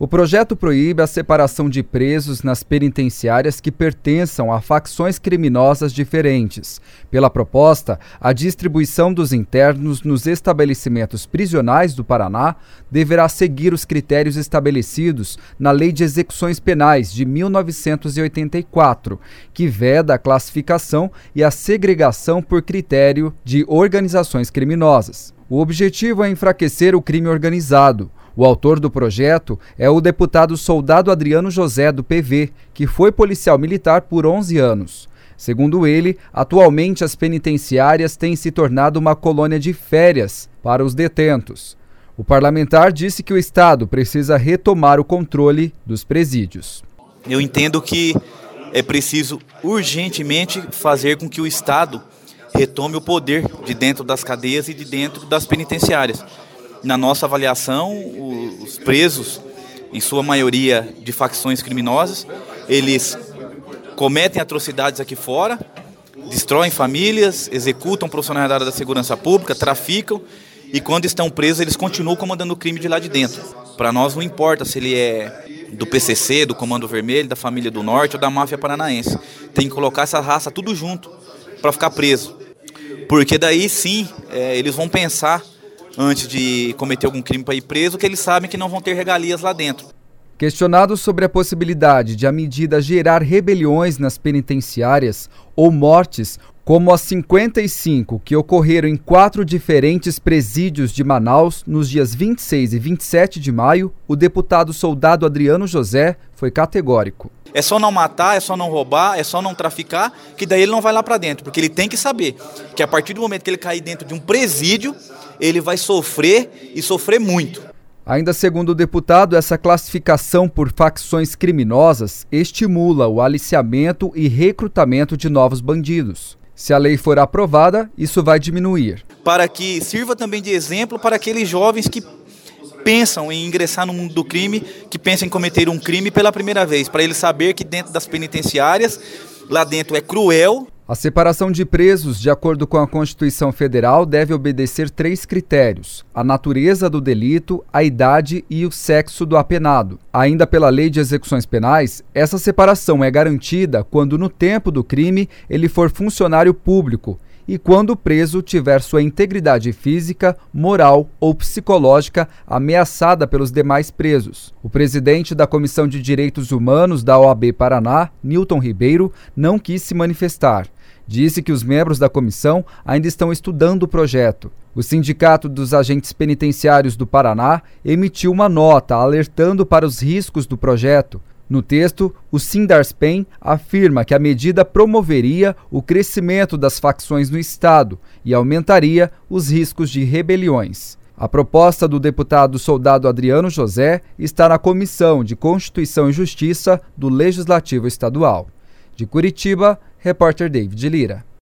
O projeto proíbe a separação de presos nas penitenciárias que pertençam a facções criminosas diferentes. Pela proposta, a distribuição dos internos nos estabelecimentos prisionais do Paraná deverá seguir os critérios estabelecidos na Lei de Execuções Penais de 1984, que veda a classificação e a segregação por critério de organizações criminosas. O objetivo é enfraquecer o crime organizado. O autor do projeto é o deputado Soldado Adriano José, do PV, que foi policial militar por 11 anos. Segundo ele, atualmente as penitenciárias têm se tornado uma colônia de férias para os detentos. O parlamentar disse que o Estado precisa retomar o controle dos presídios. Eu entendo que é preciso urgentemente fazer com que o Estado retome o poder de dentro das cadeias e de dentro das penitenciárias. Na nossa avaliação, os presos, em sua maioria de facções criminosas, eles cometem atrocidades aqui fora, destroem famílias, executam profissionais da área da segurança pública, traficam, e quando estão presos eles continuam comandando o crime de lá de dentro. Para nós não importa se ele é do PCC, do Comando Vermelho, da Família do Norte ou da máfia paranaense. Tem que colocar essa raça tudo junto para ficar preso. Porque daí sim, eles vão pensar antes de cometer algum crime para ir preso, que eles sabem que não vão ter regalias lá dentro. Questionado sobre a possibilidade de a medida gerar rebeliões nas penitenciárias ou mortes, como as 55 que ocorreram em 4 diferentes presídios de Manaus nos dias 26 e 27 de maio, o deputado Soldado Adriano José foi categórico. É só não matar, é só não roubar, é só não traficar, que daí ele não vai lá para dentro, porque ele tem que saber que a partir do momento que ele cair dentro de um presídio, ele vai sofrer e sofrer muito. Ainda segundo o deputado, essa classificação por facções criminosas estimula o aliciamento e recrutamento de novos bandidos. Se a lei for aprovada, isso vai diminuir. Para que sirva também de exemplo para aqueles jovens que pensam em ingressar no mundo do crime, que pensam em cometer um crime pela primeira vez, para ele saber que dentro das penitenciárias, lá dentro é cruel. A separação de presos, de acordo com a Constituição Federal, deve obedecer 3 critérios: a natureza do delito, a idade e o sexo do apenado. Ainda pela Lei de Execuções Penais, essa separação é garantida quando no tempo do crime ele for funcionário público e quando o preso tiver sua integridade física, moral ou psicológica ameaçada pelos demais presos. O presidente da Comissão de Direitos Humanos da OAB Paraná, Nilton Ribeiro, não quis se manifestar. Disse que os membros da comissão ainda estão estudando o projeto. O Sindicato dos Agentes Penitenciários do Paraná emitiu uma nota alertando para os riscos do projeto. No texto, o Sindarspen afirma que a medida promoveria o crescimento das facções no Estado e aumentaria os riscos de rebeliões. A proposta do deputado Soldado Adriano José está na Comissão de Constituição e Justiça do Legislativo Estadual. De Curitiba, repórter David Lira.